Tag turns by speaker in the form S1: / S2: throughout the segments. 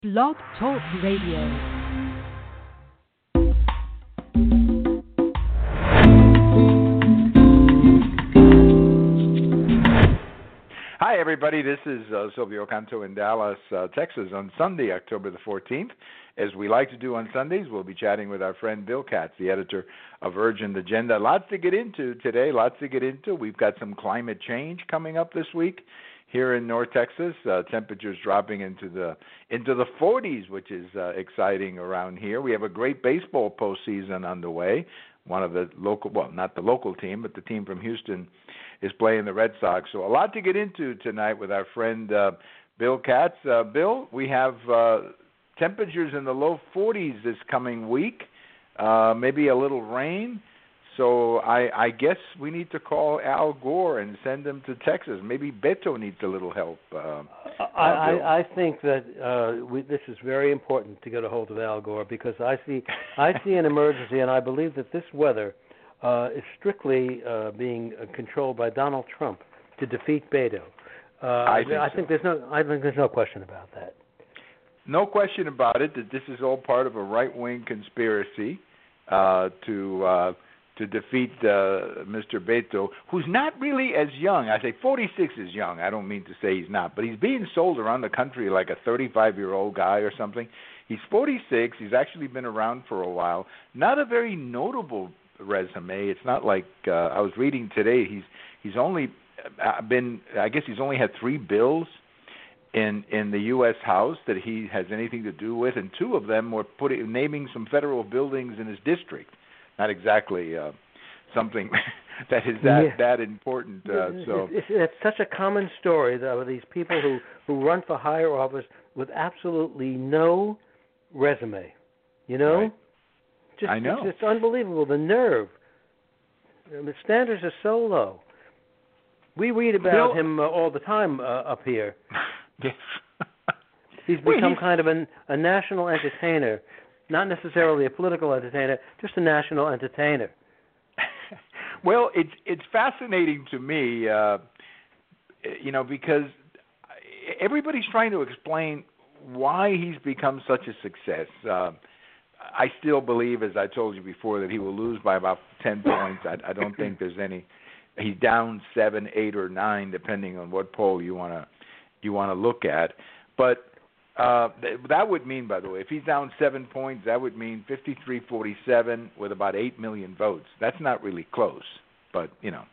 S1: Blog Talk Radio.
S2: Hi, everybody. This is Silvio Canto in Dallas, Texas, on Sunday, October the 14th. As we like to do on Sundays, we'll be chatting with our friend Bill Katz, the editor of Urgent Agenda. Lots to get into today, We've got some climate change coming up this week here in North Texas. Temperatures dropping into the 40s, which is exciting around here. We have a great baseball postseason underway. One of the local, well, not the local team, but the team from Houston is playing the Red Sox. So a lot to get into tonight with our friend Bill Katz. Bill, we have temperatures in the low 40s this coming week, maybe a little rain. So I guess we need to call Al Gore and send him to Texas. Maybe Beto needs a little help.
S3: I think that this is very important to get a hold of Al Gore, because I see an emergency, and I believe that this weather is strictly being controlled by Donald Trump to defeat Beto. I think there's no question about that.
S2: No question about it that this is all part of a right-wing conspiracy to defeat Mr. Beto, who's not really as young. I say 46 is young. I don't mean to say he's not, but he's being sold around the country like a 35-year-old guy or something. He's 46. He's actually been around for a while. Not a very notable resume. It's not like I was reading today. He's only he's only had 3 bills in the U.S. House that he has anything to do with, and 2 of them were naming some federal buildings in his district. Not exactly something that is that important.
S3: It's such a common story, though, these people who run for higher office with absolutely no resume. You know?
S2: Right. I know.
S3: It's unbelievable, the nerve. The standards are so low. We read about him all the time up here.
S2: Yes.
S3: He's become kind of a national entertainer. Not necessarily a political entertainer, just a national entertainer.
S2: Well, it's fascinating to me, because everybody's trying to explain why he's become such a success. I still believe, as I told you before, that he will lose by about 10 points. I don't think there's any. He's down 7, 8, or 9, depending on what poll you want to look at. But that would mean, by the way, if he's down 7 points, that would mean 53-47 with about 8 million votes. That's not really close, but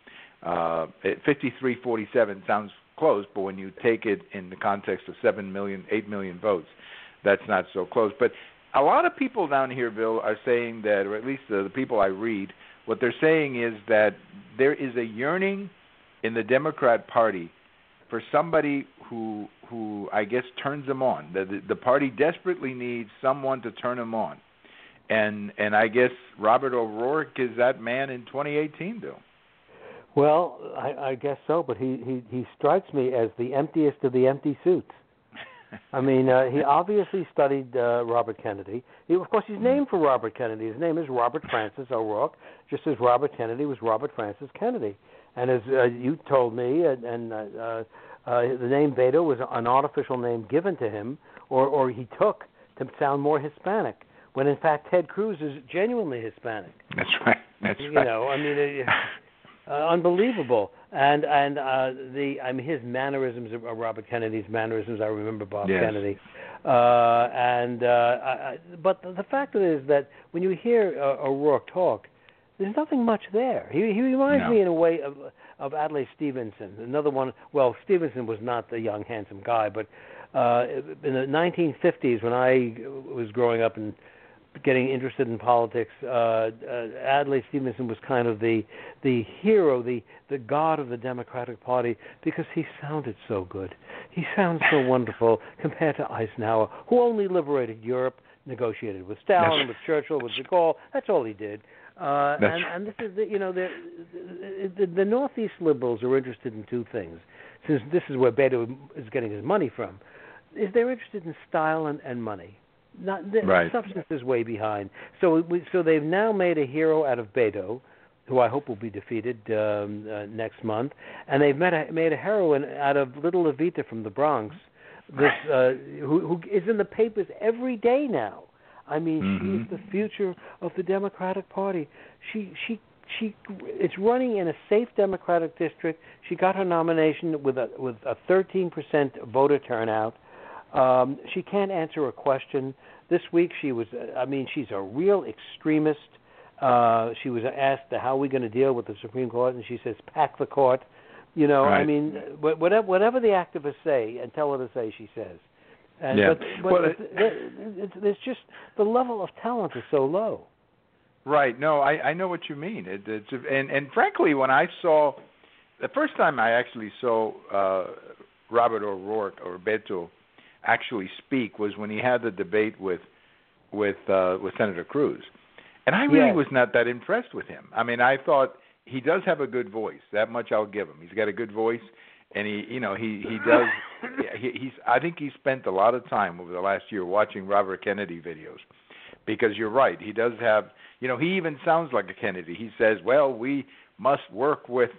S2: 53-47 sounds close. But when you take it in the context of 8 million votes, that's not so close. But a lot of people down here, Bill, are saying that, or at least the people I read, what they're saying is that there is a yearning in the Democrat Party for somebody who I guess turns them on. The party desperately needs someone to turn them on, and I guess Robert O'Rourke is that man in 2018, Bill.
S3: Well, I guess so, but he strikes me as the emptiest of the empty suits. I mean, he obviously studied Robert Kennedy. Of course, he's named for Robert Kennedy. His name is Robert Francis O'Rourke, just as Robert Kennedy was Robert Francis Kennedy. And as you told me, the name Beto was an artificial name given to him, or he took to sound more Hispanic, when in fact Ted Cruz is genuinely Hispanic.
S2: That's right.
S3: I mean, unbelieveball. And his mannerisms are Robert Kennedy's mannerisms. I remember Bob Kennedy. But the fact is that when you hear O'Rourke talk, there's nothing much there. He reminds me in a way of Adlai Stevenson, another one. Well, Stevenson was not the young, handsome guy, but in the 1950s, when I was growing up and getting interested in politics, Adlai Stevenson was kind of the hero, the god of the Democratic Party, because he sounded so good. He sounds so wonderful compared to Eisenhower, who only liberated Europe, negotiated with Stalin, with Churchill, with de Gaulle. That's all he did. And this is the Northeast liberals are interested in 2 things. Since this is where Beto is getting his money from, is they're interested in style and money. The substance is way behind. So they've now made a hero out of Beto, who I hope will be defeated next month, and they've made a heroine out of little Evita from the Bronx, who is in the papers every day now. I mean, she is the future of the Democratic Party. She is running in a safe Democratic district. She got her nomination with a 13% voter turnout. She can't answer a question. This week she's a real extremist. She was asked, how are we going to deal with the Supreme Court? And she says, pack the court.
S2: Right.
S3: I mean, whatever the activists say and tell her to say, she says. And,
S2: yeah.
S3: But there's just, the level of talent is so low.
S2: Right. No, I know what you mean. And frankly, when I saw, the first time I actually saw Robert O'Rourke, or Beto, actually speak was when he had the debate with Senator Cruz. And I really was not that impressed with him. I mean, I thought he does have a good voice. That much I'll give him. He's got a good voice, and he does. I think he spent a lot of time over the last year watching Robert Kennedy videos, because you're right. He does have. He even sounds like a Kennedy. He says, "Well, we must work we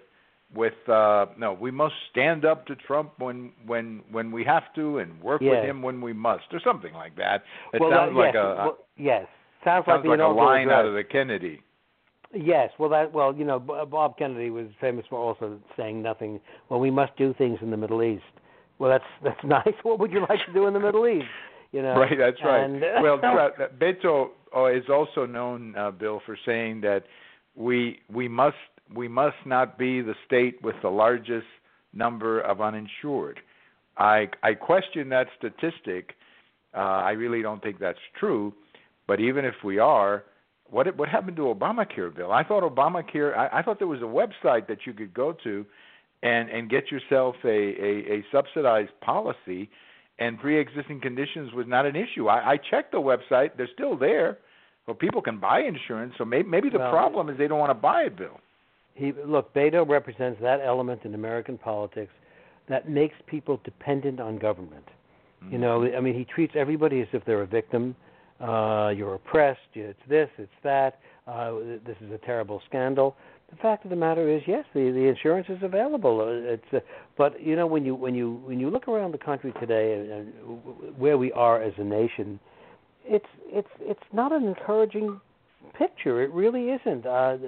S2: must stand up to Trump when we have to, and work with him when we must," or something like that. It sounds like
S3: sounds like
S2: a line out of the Kennedy.
S3: Yes, Bob Kennedy was famous for also saying nothing. Well, we must do things in the Middle East. Well, that's nice. What would you like to do in the Middle East?
S2: Right, that's right. Well, Beto is also known, Bill, for saying that we must not be the state with the largest number of uninsured. I question that statistic. I really don't think that's true. But even if we are, what happened to Obamacare, Bill? I thought Obamacare. I thought there was a website that you could go to, and get yourself a subsidized policy, and pre-existing conditions was not an issue. I checked the website; they're still there, but people can buy insurance. So maybe the problem is they don't want to buy it, Bill.
S3: Beto represents that element in American politics that makes people dependent on government. Mm-hmm. He treats everybody as if they're a victim. You're oppressed. It's this. It's that. This is a terrible scandal. The fact of the matter is, yes, the insurance is available. But when you look around the country today and where we are as a nation, it's not an encouraging picture. It really isn't.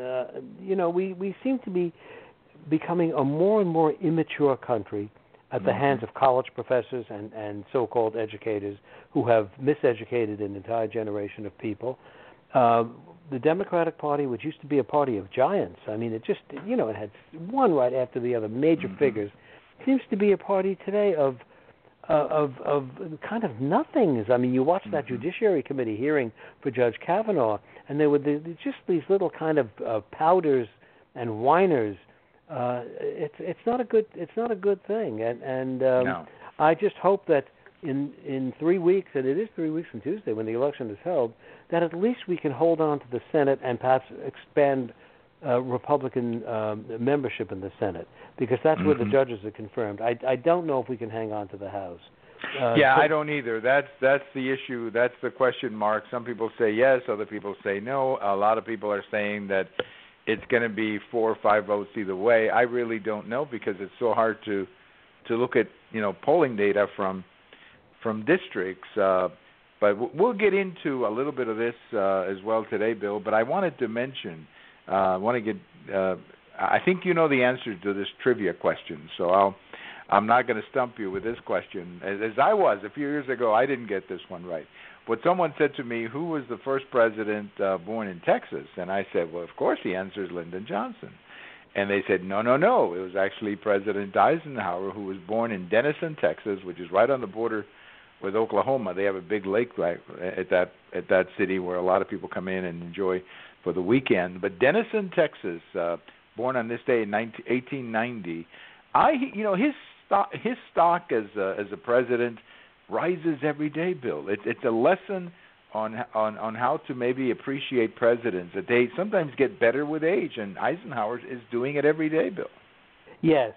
S3: We seem to be becoming a more and more immature country at the hands of college professors and so-called educators who have miseducated an entire generation of people. The Democratic Party, which used to be a party of giants, it just, it had one right after the other, major figures, seems to be a party today of kind of nothings. You watch that Judiciary Committee hearing for Judge Kavanaugh, and there were just these little kind of powders and whiners. It's not a good thing, and
S2: no.
S3: I just hope that in 3 weeks, and it is 3 weeks from Tuesday when the election is held, that at least we can hold on to the Senate and perhaps expand Republican membership in the Senate, because that's where the judges are confirmed. I don't know if we can hang on to the House.
S2: I don't either. That's the issue. That's the question mark. Some people say yes, other people say no. A lot of people are saying that it's going to be 4 or 5 votes either way. I really don't know, because it's so hard to look at polling data from districts. But we'll get into a little bit of this as well today, Bill. But I wanted to mention, I think you know the answer to this trivia question, so I'm not going to stump you with this question. As I was a few years ago, I didn't get this one right. But someone said to me, who was the first president born in Texas? And I said, well, of course the answer is Lyndon Johnson. And they said, no. It was actually President Eisenhower, who was born in Denison, Texas, which is right on the border with Oklahoma. They have a big lake right at that city where a lot of people come in and enjoy for the weekend. But Denison, Texas, born on this day in 1890. His stock as a president rises every day, Bill. It's a lesson on how to maybe appreciate presidents. That they sometimes get better with age, and Eisenhower is doing it every day, Bill.
S3: Yes,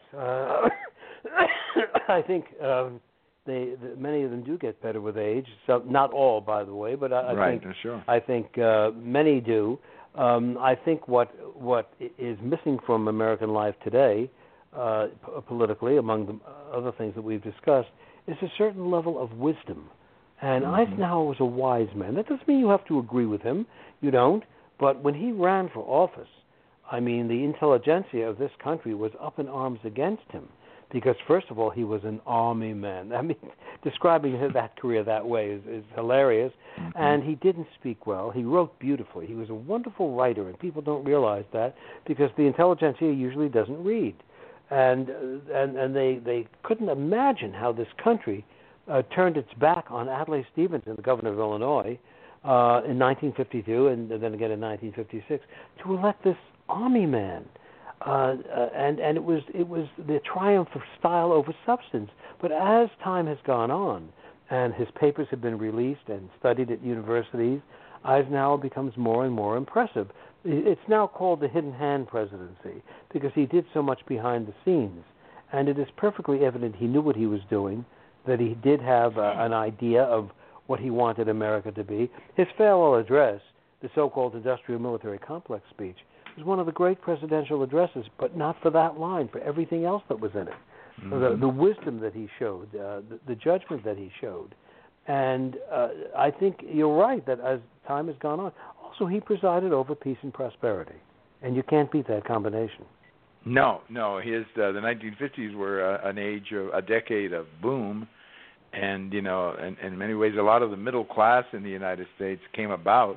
S3: I think many of them do get better with age. So not all, by the way, but I think many do. I think what is missing from American life today, politically, among the other things that we've discussed, is a certain level of wisdom. And Eisenhower was a wise man. That doesn't mean you have to agree with him. You don't. But when he ran for office, I mean, the intelligentsia of this country was up in arms against him because, first of all, he was an army man. I mean, describing that career that way is hilarious. And he didn't speak well. He wrote beautifully. He was a wonderful writer, and people don't realize that because the intelligentsia usually doesn't read. And they couldn't imagine how this country turned its back on Adlai Stevenson, the governor of Illinois, in 1952 and then again in 1956, to elect this army man. And it was the triumph of style over substance. But as time has gone on and his papers have been released and studied at universities, Eisenhower becomes more and more impressive. It's now called the hidden hand presidency because he did so much behind the scenes. And it is perfectly evident he knew what he was doing, that he did have an idea of what he wanted America to be. His farewell address, the so-called industrial military complex speech, was one of the great presidential addresses, but not for that line, for everything else that was in it. The wisdom that he showed, the judgment that he showed. And I think you're right that as time has gone on, also he presided over peace and prosperity. And you can't beat that combination.
S2: No. The 1950s were a decade of boom. And, in many ways, a lot of the middle class in the United States came about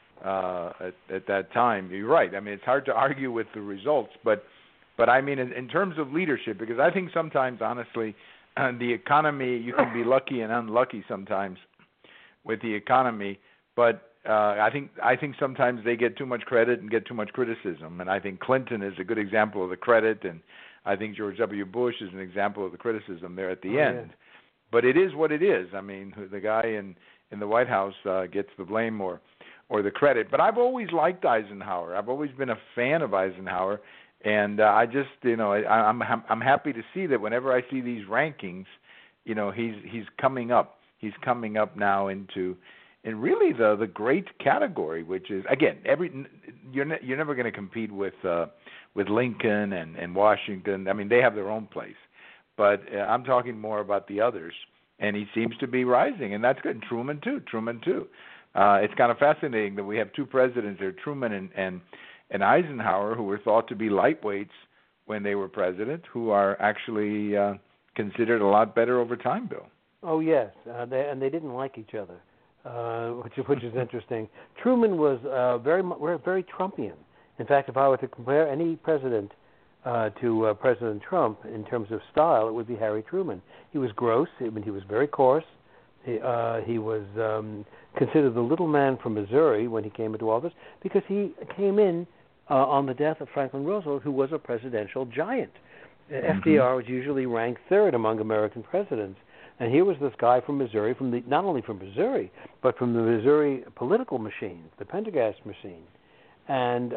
S2: at that time. You're right. I mean, it's hard to argue with the results. But I mean, in terms of leadership, because I think sometimes, honestly, the economy, you can be lucky and unlucky sometimes with the economy. But I think sometimes they get too much credit and get too much criticism. And I think Clinton is a good example of the credit. And I think George W. Bush is an example of the criticism there at the end. Yeah. But it is what it is. I mean, the guy in the White House gets the blame or the credit. But I've always liked Eisenhower. I've always been a fan of Eisenhower, and I just, I'm happy to see that whenever I see these rankings, he's coming up. He's coming up now in really the great category, which is again you're never going to compete with Lincoln and Washington. I mean, they have their own place. But I'm talking more about the others, and he seems to be rising, and that's good. And Truman too. It's kind of fascinating that we have two presidents there, Truman and Eisenhower, who were thought to be lightweights when they were president, who are actually considered a lot better over time, Bill.
S3: Oh yes, they didn't like each other, which is interesting. Truman was very Trumpian. In fact, if I were to compare any president to President Trump in terms of style, it would be Harry Truman. He was gross. I mean, he was very coarse. He was considered the little man from Missouri when he came into office because he came in on the death of Franklin Roosevelt, who was a presidential giant. FDR was usually ranked third among American presidents. And here was this guy from Missouri, not only from Missouri, but from the Missouri political machine, the Pendergast machine. And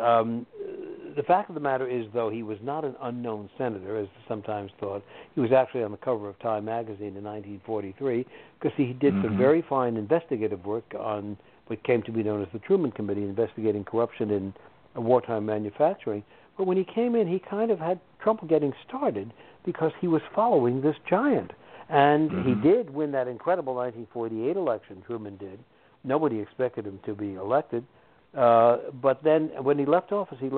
S3: the fact of the matter is, though, he was not an unknown senator, as sometimes thought. He was actually on the cover of Time magazine in 1943 because he did some very fine investigative work on what came to be known as the Truman Committee, investigating corruption in wartime manufacturing. But when he came in, he kind of had trouble getting started because he was following this giant. And he did win that incredible 1948 election, Truman did. Nobody expected him to be elected. But then when he left office in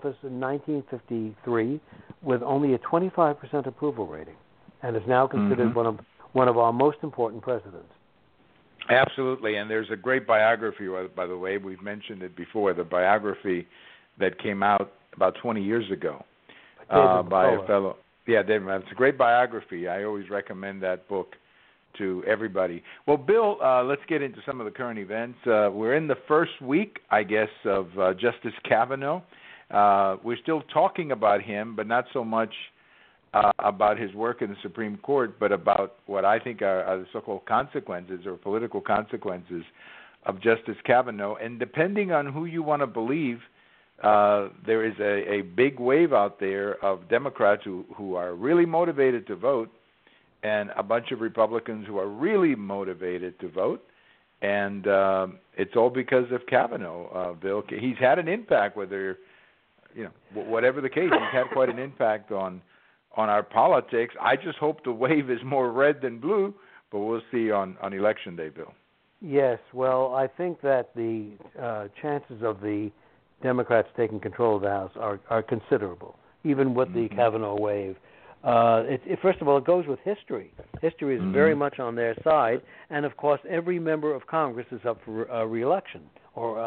S3: 1953 with only a 25% approval rating, and is now considered one of our most important presidents.
S2: Absolutely, and there's a great biography, by the way. We've mentioned it before, the biography that came out about 20 years ago by a fellow. Yeah, David, it's a great biography. I always recommend that book to everybody. Well, Bill, let's get into some of the current events. We're in the first week, I guess, of Justice Kavanaugh. We're still talking about him, but not so much about his work in the Supreme Court, but about what I think are the so-called consequences or political consequences of Justice Kavanaugh. And depending on who you want to believe, there is a big wave out there of Democrats who are really motivated to vote, and a bunch of Republicans who are really motivated to vote, and it's all because of Kavanaugh, Bill. He's had an impact, whatever the case. He's had quite an impact on our politics. I just hope the wave is more red than blue, but we'll see on Election Day, Bill.
S3: Yes, well, I think that the chances of the Democrats taking control of the House are considerable, even with the Kavanaugh wave. First of all, it goes with history. History is very much on their side, and of course, every member of Congress is up for re-election, or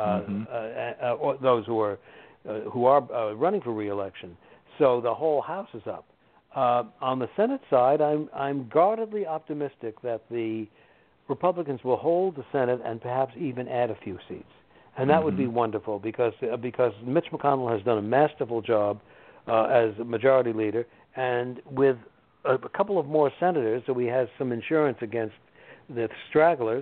S3: those who are running for re-election. So the whole House is up. On the Senate side, I'm guardedly optimistic that the Republicans will hold the Senate and perhaps even add a few seats, and that would be wonderful because Mitch McConnell has done a masterful job as majority leader, and with a couple of more senators, so he has some insurance against the stragglers.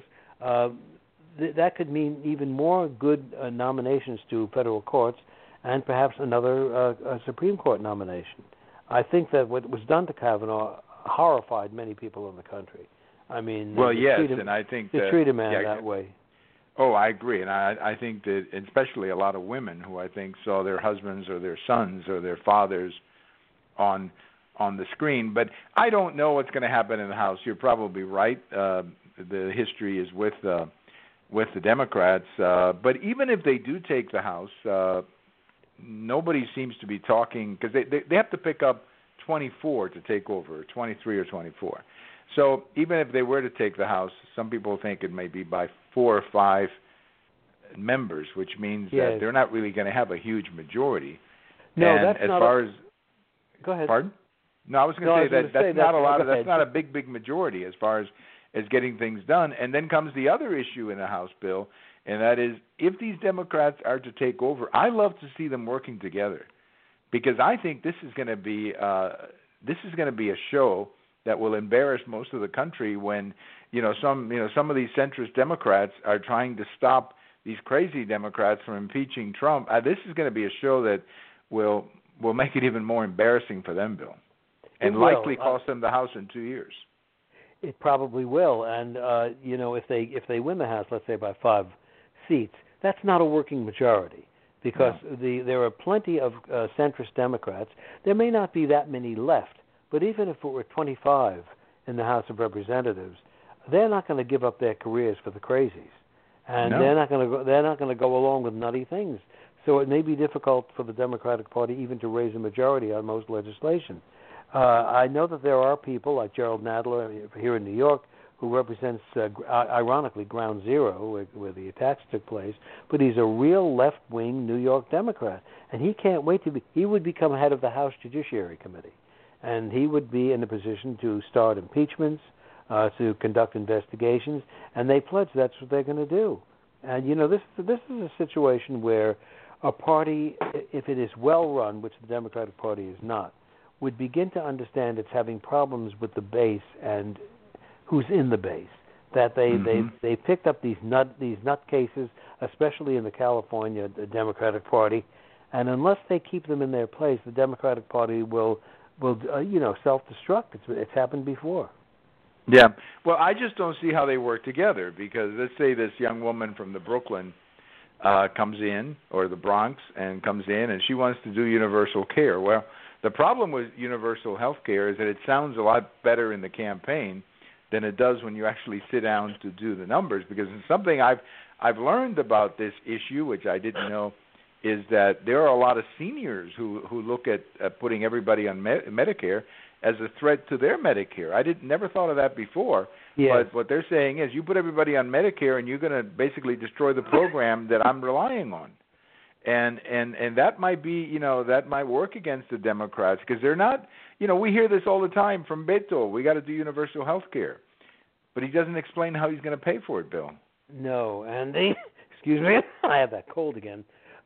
S3: That could mean even more good nominations to federal courts, and perhaps another Supreme Court nomination. I think that what was done to Kavanaugh horrified many people in the country. I mean,
S2: well, yes, and I think
S3: they treat a man that way.
S2: Oh, I agree, and I think that especially a lot of women who I think saw their husbands or their sons or their fathers on the screen. But I don't know what's going to happen in the House. You're probably right. The history is with the Democrats. But even if they do take the House, nobody seems to be talking because they have to pick up 24 to take over, 23 or 24. So even if they were to take the House, some people think it may be by 4 or 5 members, which means that they're not really going to have a huge majority.
S3: No,
S2: and
S3: that's
S2: as
S3: not.
S2: Far as
S3: go ahead.
S2: Pardon? No, I was going to say that's not a lot. That's not a big majority as far as getting things done. And then comes the other issue in the House, Bill, and that is if these Democrats are to take over, I love to see them working together, because I think this is going to be a show that will embarrass most of the country when some of these centrist Democrats are trying to stop these crazy Democrats from impeaching Trump. This is going to be a show that will make it even more embarrassing for them, Bill, and likely cost them the House in 2 years.
S3: It probably will, and if they win the House, let's say by 5 seats, that's not a working majority, because there are plenty of centrist Democrats. There may not be that many left, but even if it were 25 in the House of Representatives, they're not going to give up their careers for the crazies, and they're not going to go along with nutty things. So it may be difficult for the Democratic Party even to raise a majority on most legislation. I know that there are people like Gerald Nadler here in New York who represents, ironically, Ground Zero, where the attacks took place, but he's a real left-wing New York Democrat, and he can't wait he would become head of the House Judiciary Committee, and he would be in a position to start impeachments, to conduct investigations, and they pledge that's what they're going to do. And, this is a situation where a party, if it is well run, which the Democratic Party is not, would begin to understand it's having problems with the base and who's in the base. That they picked up these nutcases, especially in the California Democratic Party, and unless they keep them in their place, the Democratic Party will self-destruct. It's happened before.
S2: Yeah. Well, I just don't see how they work together, because let's say this young woman from the Brooklyn comes in, or the Bronx, and comes in, and she wants to do universal care. Well, the problem with universal health care is that it sounds a lot better in the campaign than it does when you actually sit down to do the numbers, because it's something I've learned about this issue, which I didn't know, is that there are a lot of seniors who look at putting everybody on Medicare as a threat to their Medicare. I never thought of that before.
S3: Yes.
S2: But what they're saying is you put everybody on Medicare and you're going to basically destroy the program that I'm relying on. And that might be, that might work against the Democrats, because they're not, we hear this all the time from Beto. We got to do universal health care. But he doesn't explain how he's going to pay for it, Bill.
S3: No, and excuse me, I have that cold again.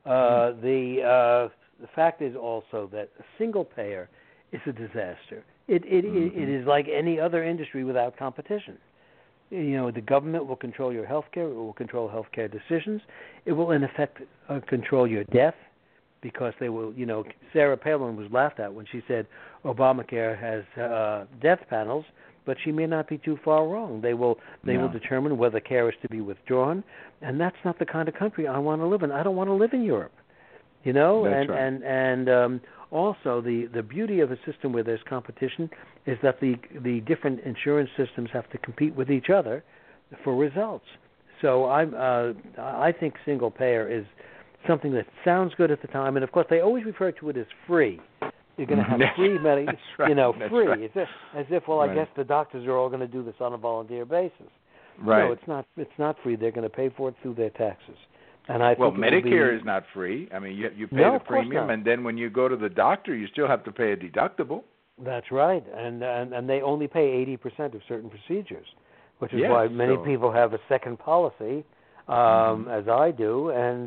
S3: The fact is also that a single payer is a disaster. It is like any other industry without competition. The government will control your health care. It will control health care decisions. It will, in effect, control your death, because they will, Sarah Palin was laughed at when she said Obamacare has death panels, but she may not be too far wrong. They will determine whether care is to be withdrawn, and that's not the kind of country I want to live in. I don't want to live in Europe,
S2: That's right.
S3: and also the beauty of a system where there's competition is that the different insurance systems have to compete with each other for results. So I think single payer is something that sounds good at the time, and of course they always refer to it as free. You're going to have free medical,
S2: right.
S3: Free.
S2: Right.
S3: It's as if, well,
S2: right.
S3: I guess the doctors are all going to do this on a volunteer basis.
S2: Right.
S3: No, it's not free. They're going to pay for it through their taxes. And I think
S2: Medicare is not free. I mean, you pay the premium, and then when you go to the doctor, you still have to pay a deductible.
S3: That's right, and they only pay 80% of certain procedures, which is why many people have a second policy, as I do, and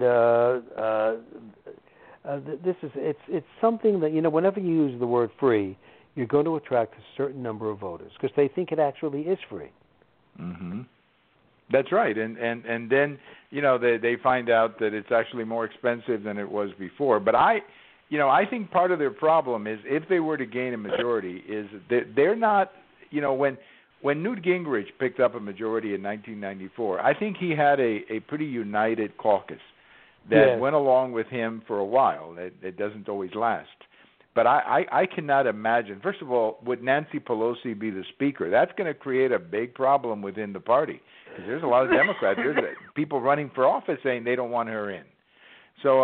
S3: it's something that, whenever you use the word free, you're going to attract a certain number of voters because they think it actually is free.
S2: Mm-hmm. That's right, and then they find out that it's actually more expensive than it was before. But I think part of their problem is if they were to gain a majority, is that they're not. When Newt Gingrich picked up a majority in 1994, I think he had a pretty united caucus that went along with him for a while. It doesn't always last. But I cannot imagine, first of all, would Nancy Pelosi be the speaker? That's going to create a big problem within the party. Because there's a lot of Democrats, there's people running for office saying they don't want her in. So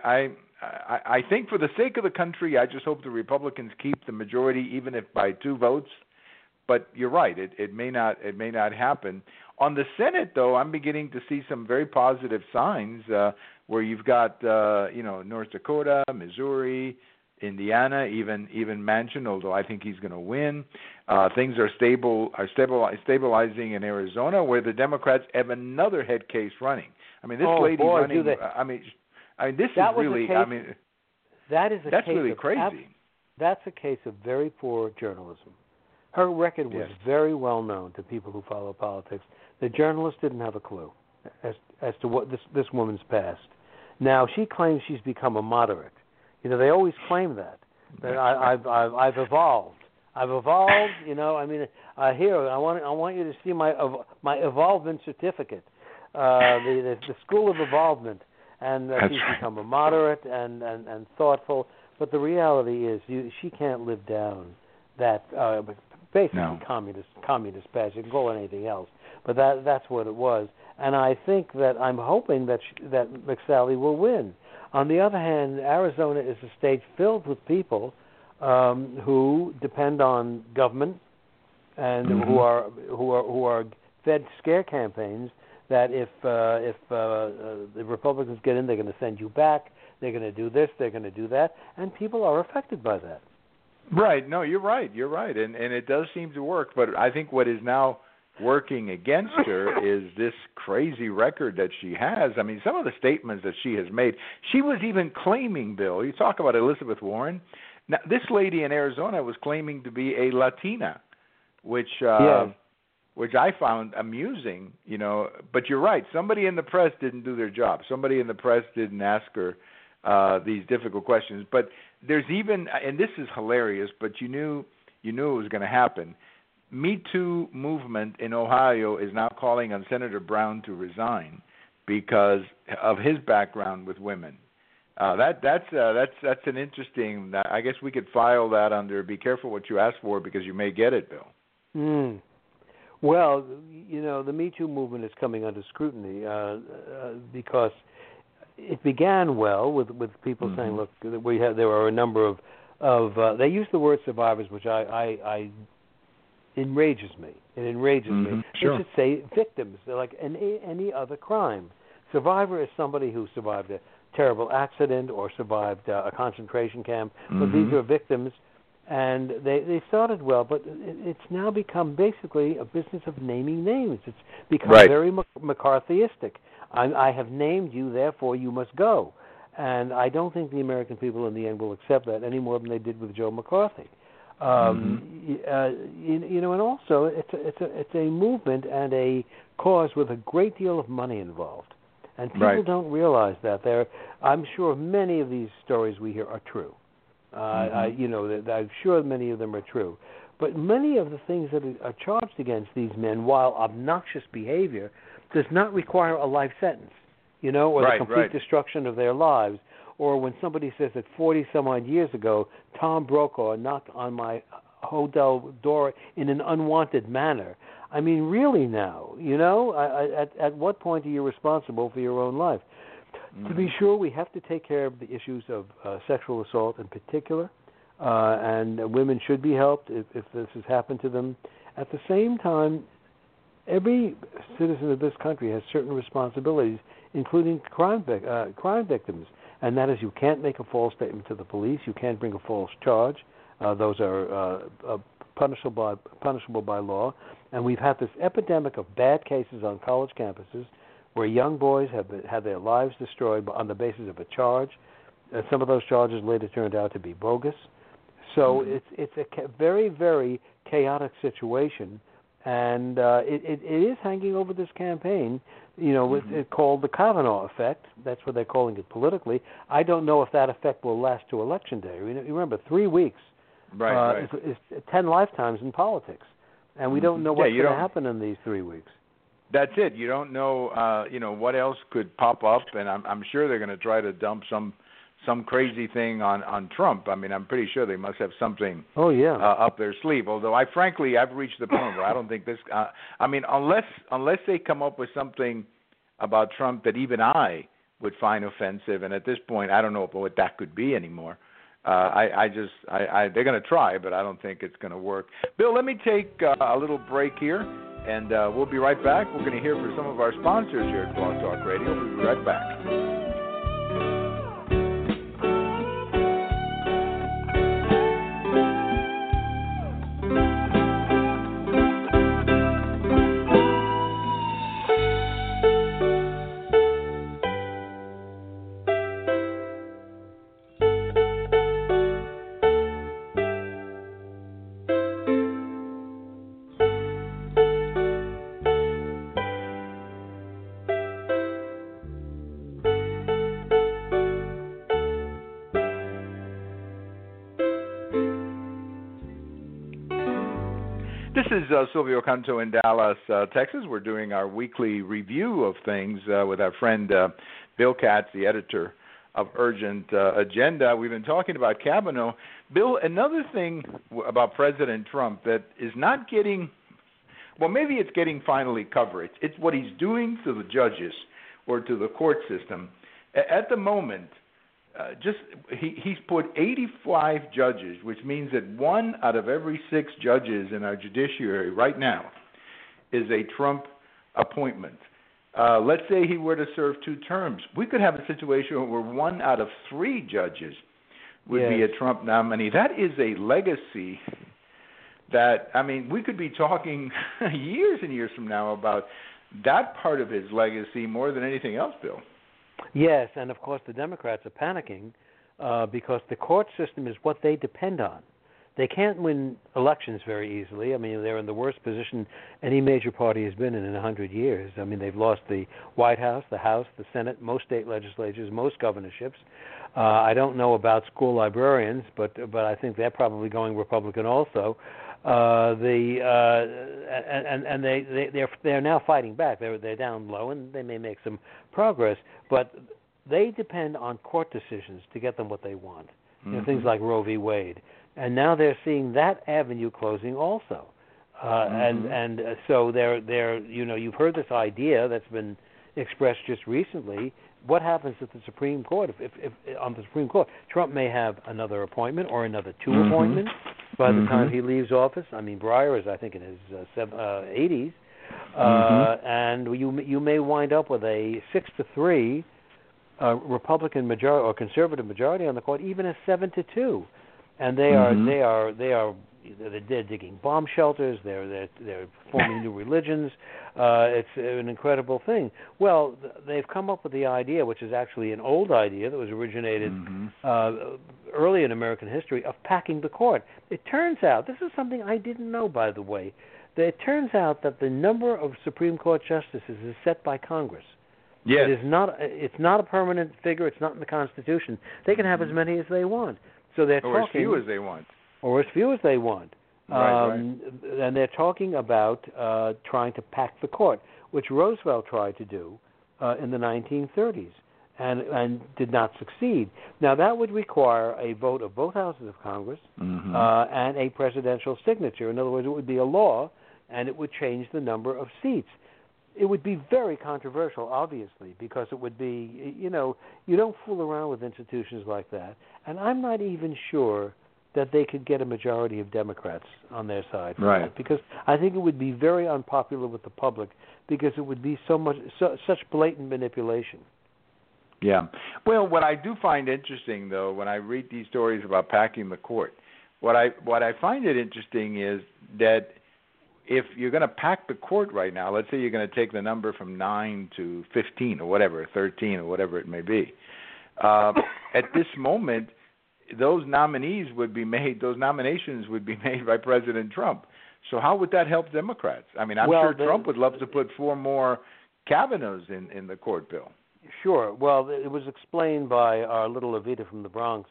S2: I think for the sake of the country, I just hope the Republicans keep the majority, even if by 2 votes. But you're right, it may not happen. On the Senate, though, I'm beginning to see some very positive signs where you've got North Dakota, Missouri, Indiana, even Manchin, although I think he's going to win. Things are stabilizing in Arizona, where the Democrats have another head case running. I mean, this lady running. I mean, this is really. I mean,
S3: that is a
S2: that's
S3: case
S2: really crazy.
S3: That's a case of very poor journalism. Her record was very well known to people who follow politics. The journalists didn't have a clue as to what this woman's past. Now she claims she's become a moderate. They always claim that I've evolved. I've evolved. I mean, here I want you to see my evolvement certificate, the School of Evolvement, and she's become a moderate and thoughtful. But the reality is, she can't live down that basically communist past. You can call it anything else, but that's what it was. And I think that I'm hoping that McSally will win. On the other hand, Arizona is a state filled with people who depend on government and who are fed scare campaigns that if the Republicans get in, they're going to send you back. They're going to do this. They're going to do that, and people are affected by that.
S2: Right. No, you're right, and it does seem to work. But I think what is now working against her is this crazy record that she has. I mean, some of the statements that she has made. She was even claiming, Bill, you talk about Elizabeth Warren. Now, this lady in Arizona was claiming to be a Latina, which I found amusing, But you're right. Somebody in the press didn't do their job. Somebody in the press didn't ask her these difficult questions. But there's even, and this is hilarious, but you knew it was going to happen. Me Too movement in Ohio is now calling on Senator Brown to resign because of his background with women. That's an interesting. I guess we could file that under. Be careful what you ask for because you may get it, Bill.
S3: Well, the Me Too movement is coming under scrutiny because it began well with people saying, "Look, there are a number of." They use the word survivors, which I enrages me. It enrages me.
S2: Sure.
S3: They should say victims. They're like any other crime. Survivor is somebody who survived a terrible accident or survived a concentration camp. But these are victims, and they started well. But it's now become basically a business of naming names. It's become very McCarthyistic. I have named you, therefore you must go. And I don't think the American people in the end will accept that any more than they did with Joe McCarthy. And also it's a movement and a cause with a great deal of money involved, and people don't realize that. I'm sure many of these stories we hear are true. I'm sure many of them are true, but many of the things that are charged against these men, while obnoxious behavior, does not require a life sentence, or the complete destruction of their lives, or when somebody says that 40-some-odd years ago, Tom Brokaw knocked on my hotel door in an unwanted manner. I mean, really now, at what point are you responsible for your own life? To be sure, we have to take care of the issues of sexual assault in particular, and women should be helped if this has happened to them. At the same time, every citizen of this country has certain responsibilities, including crime victims, and that is you can't make a false statement to the police, you can't bring a false charge. Those are punishable by law. And we've had this epidemic of bad cases on college campuses where young boys have had their lives destroyed on the basis of a charge. Some of those charges later turned out to be bogus. So it's a very, very chaotic situation, and it is hanging over this campaign. It's called the Kavanaugh effect. That's what they're calling it politically. I don't know if that effect will last to Election Day. Remember, 3 weeks is 10 lifetimes in politics. And we don't know what's going to happen in these 3 weeks.
S2: That's it. You don't know, what else could pop up, and I'm sure they're going to try to dump some crazy thing on Trump. I mean, I'm pretty sure they must have something up their sleeve. Although I've reached the point where I don't think this. Unless they come up with something about Trump that even I would find offensive, and at this point, I don't know what that could be anymore. They're going to try, but I don't think it's going to work. Bill, let me take a little break here, and we'll be right back. We're going to hear from some of our sponsors here at Blog Talk Radio. We'll be right back. This is Silvio Canto in Dallas, Texas. We're doing our weekly review of things with our friend Bill Katz, the editor of Urgent Agenda. We've been talking about Kavanaugh. Bill, another thing about President Trump that is not getting, well, maybe it's getting finally coverage. It's what he's doing to the judges or to the court system. At the moment, he's put 85 judges, which means that 1 out of every 6 judges in our judiciary right now is a Trump appointment. Let's say he were to serve 2 terms. We could have a situation where 1 out of 3 judges would be a Trump nominee. That is a legacy that, we could be talking years and years from now about that part of his legacy more than anything else, Bill.
S3: Yes, and of course the Democrats are panicking because the court system is what they depend on. They can't win elections very easily. They're in the worst position any major party has been in 100 years. They've lost the White House, the Senate, most state legislatures, most governorships. I don't know about school librarians, but I think they're probably going Republican also. They're now fighting back. They're down low, and they may make some progress, but they depend on court decisions to get them what they want. Things like Roe v. Wade, and now they're seeing that avenue closing also. So they're you've heard this idea that's been expressed just recently. What happens at the Supreme Court? If on the Supreme Court, Trump may have another appointment or another 2 appointments by the time he leaves office. Breyer is, I think, in his 80s, and you may wind up with a 6-3 Republican majority or conservative majority on the court, even a 7-2, and they're digging bomb shelters. They're forming new religions. It's an incredible thing. Well, they've come up with the idea, which is actually an old idea that was originated early in American history, of packing the court. It turns out, this is something I didn't know, by the way, that it turns out that the number of Supreme Court justices is set by Congress.
S2: Yes.
S3: It's not a permanent figure. It's not in the Constitution. They can have as many as they want. So they're
S2: or as few as they want.
S3: Or as few as they want.
S2: Right.
S3: And they're talking about trying to pack the court, which Roosevelt tried to do in the 1930s. and did not succeed. Now, that would require a vote of both houses of Congress and a presidential signature. In other words, it would be a law, and it would change the number of seats. It would be very controversial, obviously, because it would be, you don't fool around with institutions like that. And I'm not even sure that they could get a majority of Democrats on their side for that, because I think it would be very unpopular with the public, because it would be such blatant manipulation.
S2: Yeah. Well, what I do find interesting, though, when I read these stories about packing the court, what I find it interesting is that if you're going to pack the court right now, let's say you're going to take the number from 9 to 15 or whatever, 13 or whatever it may be, at this moment, those nominations would be made by President Trump. So how would that help Democrats? I mean, I'm sure Trump would love to put 4 more Kavanaughs in the court bill.
S3: Sure. Well, it was explained by our little Evita from the Bronx,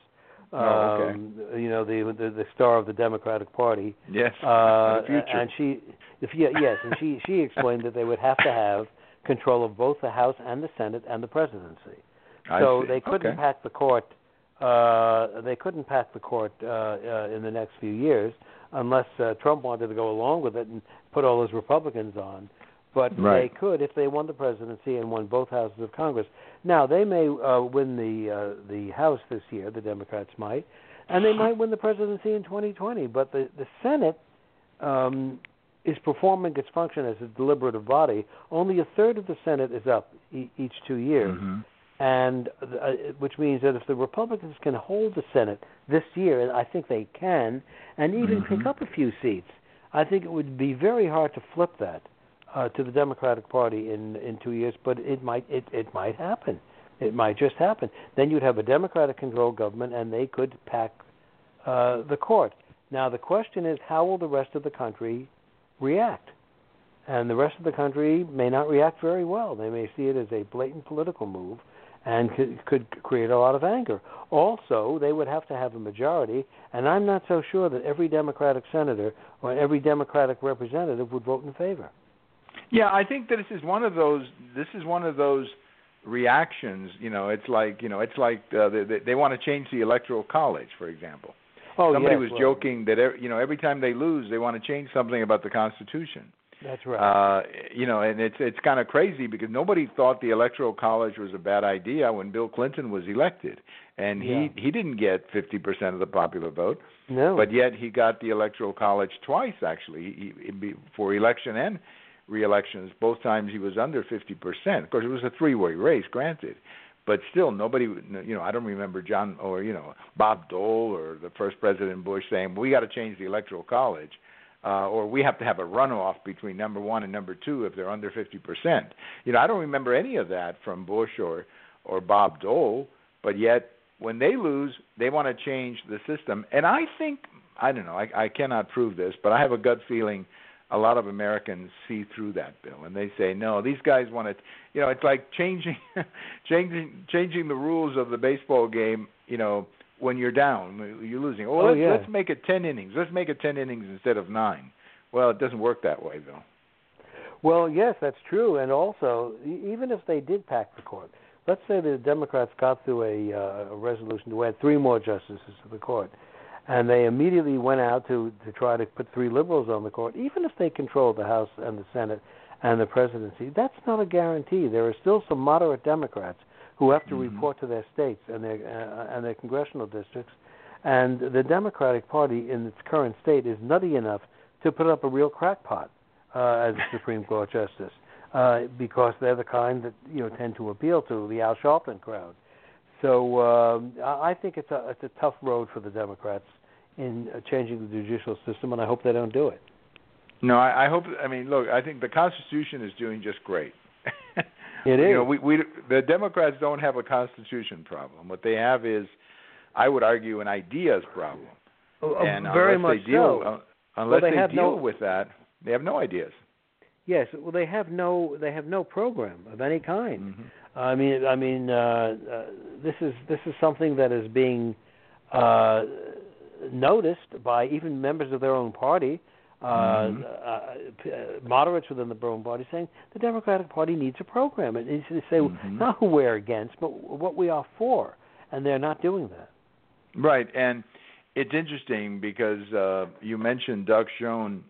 S3: the star of the Democratic Party.
S2: Yes, the future.
S3: And she explained that they would have to have control of both the House and the Senate and the presidency. So they couldn't pack the court. They couldn't pack the court in the next few years unless Trump wanted to go along with it and put all his Republicans on. But they could if they won the presidency and won both houses of Congress. Now, they may win the House this year, the Democrats might, and they might win the presidency in 2020. But the Senate is performing its function as a deliberative body. Only a third of the Senate is up each 2 years, and which means that if the Republicans can hold the Senate this year, and I think they can, and even pick up a few seats, I think it would be very hard to flip that to the Democratic Party in 2 years, but it might happen. It might just happen. Then you'd have a Democratic-controlled government, and they could pack the court. Now, the question is, how will the rest of the country react? And the rest of the country may not react very well. They may see it as a blatant political move and could create a lot of anger. Also, they would have to have a majority, and I'm not so sure that every Democratic senator or every Democratic representative would vote in favor.
S2: Yeah, I think that this is one of those reactions. It's like they want to change the Electoral College, for example. Somebody was joking that every time they lose, they want to change something about the Constitution.
S3: That's right.
S2: And it's kind of crazy because nobody thought the Electoral College was a bad idea when Bill Clinton was elected, and he didn't get 50% of the popular vote.
S3: No.
S2: But yet he got the Electoral College twice, actually, for election and re-elections. Both times he was under 50%. Of course, it was a 3-way race, granted. But still, nobody, I don't remember John or, Bob Dole or the first President Bush saying, we got to change the Electoral College, or we have to have a runoff between number 1 and number 2 if they're under 50%. I don't remember any of that from Bush or Bob Dole, but yet when they lose, they want to change the system. And I think, I don't know, I cannot prove this, but I have a gut feeling a lot of Americans see through that, Bill, and they say, no, these guys want to, it's like changing the rules of the baseball game, when you're down, you're losing. Let's make it 10 innings. Let's make it 10 innings instead of 9. Well, it doesn't work that way, Bill.
S3: Well, yes, that's true. And also, even if they did pack the court, let's say the Democrats got through a resolution to add 3 more justices to the court, and they immediately went out to try to put 3 liberals on the court. Even if they controlled the House and the Senate and the presidency, that's not a guarantee. There are still some moderate Democrats who have to report to their states and their congressional districts. And the Democratic Party in its current state is nutty enough to put up a real crackpot as a Supreme Court justice because they're the kind that tend to appeal to the Al Sharpton crowd. So I think it's a tough road for the Democrats in changing the judicial system, and I hope they don't do it.
S2: No, I hope. I mean, look, I think the Constitution is doing just great.
S3: It is.
S2: The Democrats don't have a Constitution problem. What they have is, I would argue, an ideas problem. And
S3: very much so.
S2: Unless they deal with that, they have no ideas.
S3: Yes, well, they have no program of any kind. I mean, this is something that is being noticed by even members of their own party. moderates within the Republican Party saying the Democratic Party needs a program. It needs to say not who we're against, but what we are for, and they're not doing that.
S2: Right, and it's interesting because you mentioned Doug Schoen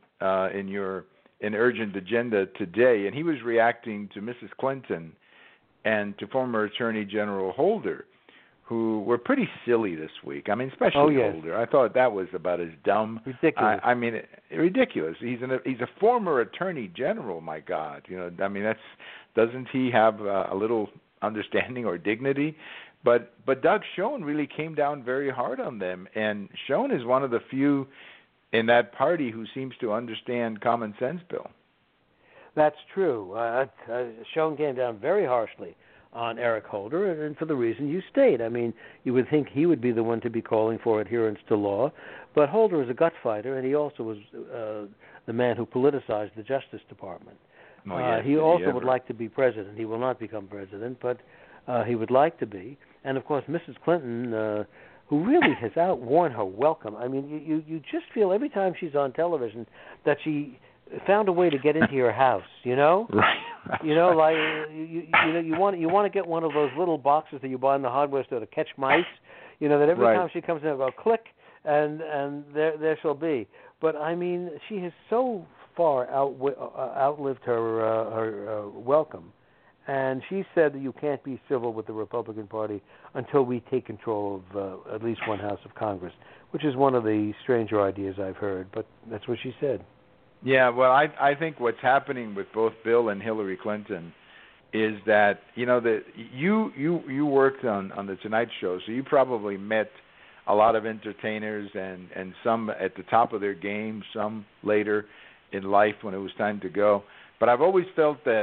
S2: in Urgent Agenda today, and he was reacting to Mrs. Clinton and to former Attorney General Holder, who were pretty silly this week. I mean, especially Holder. I thought that was about as dumb.
S3: Ridiculous.
S2: I mean, ridiculous. He's a former Attorney General. My God, I mean, doesn't he have a little understanding or dignity? But Doug Schoen really came down very hard on them, and Schoen is one of the few in that party who seems to understand common sense, Bill.
S3: That's true. Schoen came down very harshly on Eric Holder, and for the reason you state. I mean, you would think he would be the one to be calling for adherence to law, but Holder is a gut fighter, and he also was the man who politicized the Justice Department. He also would like to be president. He will not become president, but he would like to be. And, of course, Mrs. Clinton, who really has outworn her welcome. I mean, you just feel every time she's on television that she found a way to get into your house,
S2: Right.
S3: Like you want to get one of those little boxes that you buy in the hardware store to catch mice. That every time she comes in, it'll go click, and there she'll be. But I mean, she has so far outlived her welcome, and she said that you can't be civil with the Republican Party until we take control of at least one house of Congress, which is one of the stranger ideas I've heard. But that's what she said.
S2: Yeah, well, I think what's happening with both Bill and Hillary Clinton is that that you worked on the Tonight Show, so you probably met a lot of entertainers and some at the top of their game, some later in life when it was time to go. But I've always felt that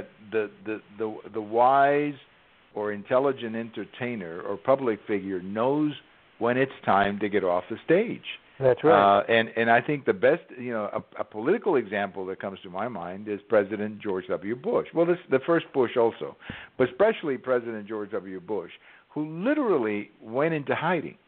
S2: the wise or intelligent entertainer or public figure knows when it's time to get off the stage.
S3: That's right.
S2: And I think the best, a political example that comes to my mind is President George W. Bush. Well, the first Bush also, but especially President George W. Bush, who literally went into hiding.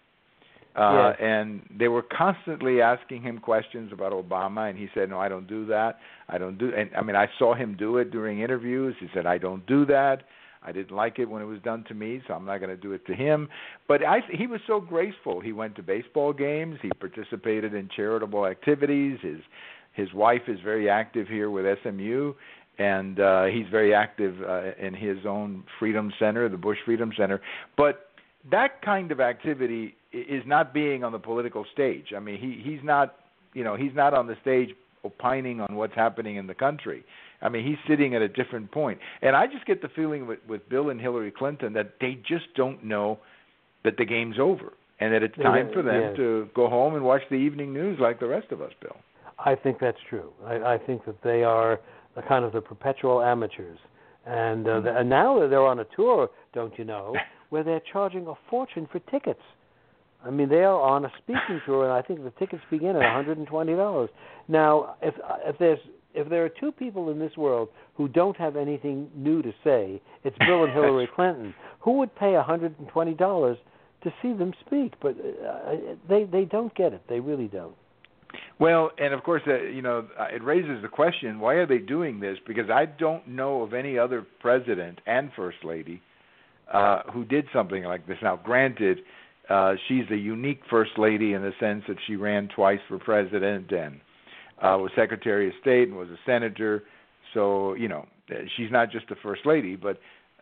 S2: And they were constantly asking him questions about Obama, and he said, no, I don't do that. And I mean, I saw him do it during interviews. He said, I don't do that. I didn't like it when it was done to me, so I'm not going to do it to him. But he was so graceful. He went to baseball games. He participated in charitable activities. His wife is very active here with SMU, and he's very active in his own Freedom Center, the Bush Freedom Center. But that kind of activity is not being on the political stage. I mean, he's not on the stage opining on what's happening in the country. I mean, he's sitting at a different point. And I just get the feeling with Bill and Hillary Clinton that they just don't know that the game's over and that it's time for them to go home and watch the evening news like the rest of us, Bill.
S3: I think that's true. I think that they are the perpetual amateurs. And now they're on a tour, don't you know, where they're charging a fortune for tickets. I mean, they are on a speaking tour, and I think the tickets begin at $120. Now, if there are two people in this world who don't have anything new to say, it's Bill and Hillary Clinton. Who would pay $120 to see them speak? But they don't get it. They really don't.
S2: Well, and of course, it raises the question, why are they doing this? Because I don't know of any other president and first lady who did something like this. Now, granted, she's a unique first lady in the sense that she ran twice for president and was Secretary of State and was a senator. So, she's not just a first lady, but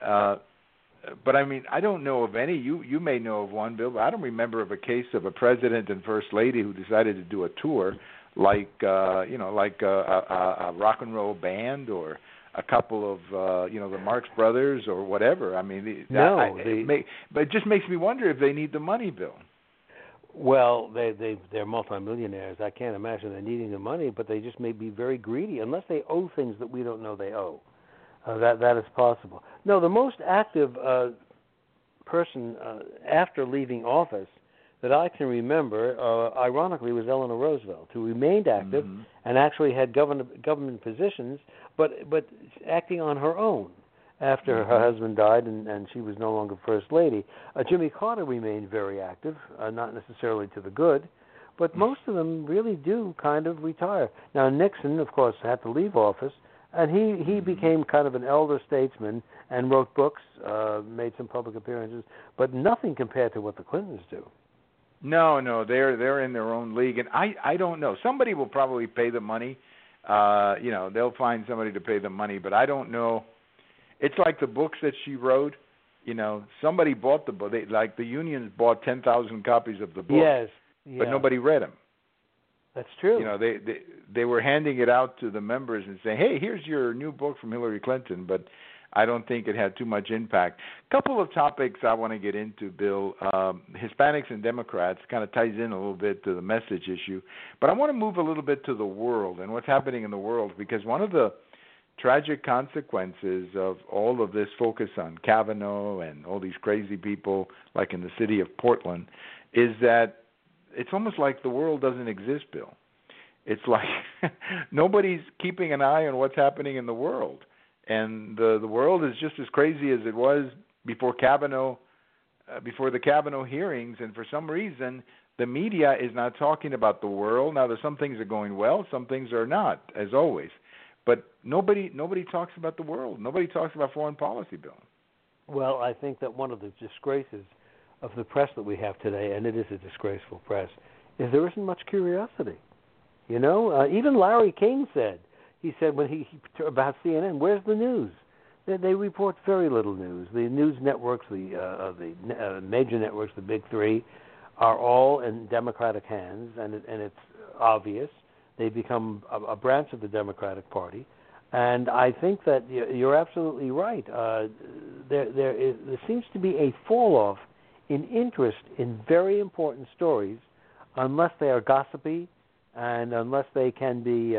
S2: I mean, I don't know of any. You may know of one, Bill, but I don't remember of a case of a president and first lady who decided to do a tour like a rock and roll band or a couple of the Marx Brothers or whatever. I mean, but it just makes me wonder if they need the money, Bill.
S3: Well, they're multimillionaires. I can't imagine they're needing the money, but they just may be very greedy, unless they owe things that we don't know they owe. That is possible. No, the most active person after leaving office that I can remember, ironically, was Eleanor Roosevelt, who remained active and actually had government positions, but acting on her own after her husband died and she was no longer First Lady. Jimmy Carter remained very active, not necessarily to the good, but most of them really do kind of retire. Now, Nixon, of course, had to leave office, and he became kind of an elder statesman and wrote books, made some public appearances, but nothing compared to what the Clintons do.
S2: No, they're in their own league, and I don't know. Somebody will probably pay the money. They'll find somebody to pay the money, but I don't know. It's like the books that she wrote. Somebody bought the book. Like the unions bought 10,000 copies of the book.
S3: Yes. Yeah.
S2: But nobody read them.
S3: That's true.
S2: They were handing it out to the members and saying, "Hey, here's your new book from Hillary Clinton," but I don't think it had too much impact. A couple of topics I want to get into, Bill. Hispanics and Democrats kind of ties in a little bit to the message issue, but I want to move a little bit to the world and what's happening in the world, because one of the tragic consequences of all of this focus on Kavanaugh and all these crazy people, like in the city of Portland, is that it's almost like the world doesn't exist, Bill. It's like nobody's keeping an eye on what's happening in the world. And the world is just as crazy as it was before the Kavanaugh hearings. And for some reason, the media is not talking about the world. Now, there's some things are going well, some things are not, as always. But nobody talks about the world. Nobody talks about foreign policy, Bill.
S3: Well, I think that one of the disgraces of the press that we have today, and it is a disgraceful press, is there isn't much curiosity. Even Larry King said when he about CNN, where's the news? They report very little news. The news networks, the major networks, the big three, are all in Democratic hands, and it's obvious. They become a branch of the Democratic Party. And I think that you're absolutely right. There seems to be a fall-off in interest in very important stories, unless they are gossipy and unless they can be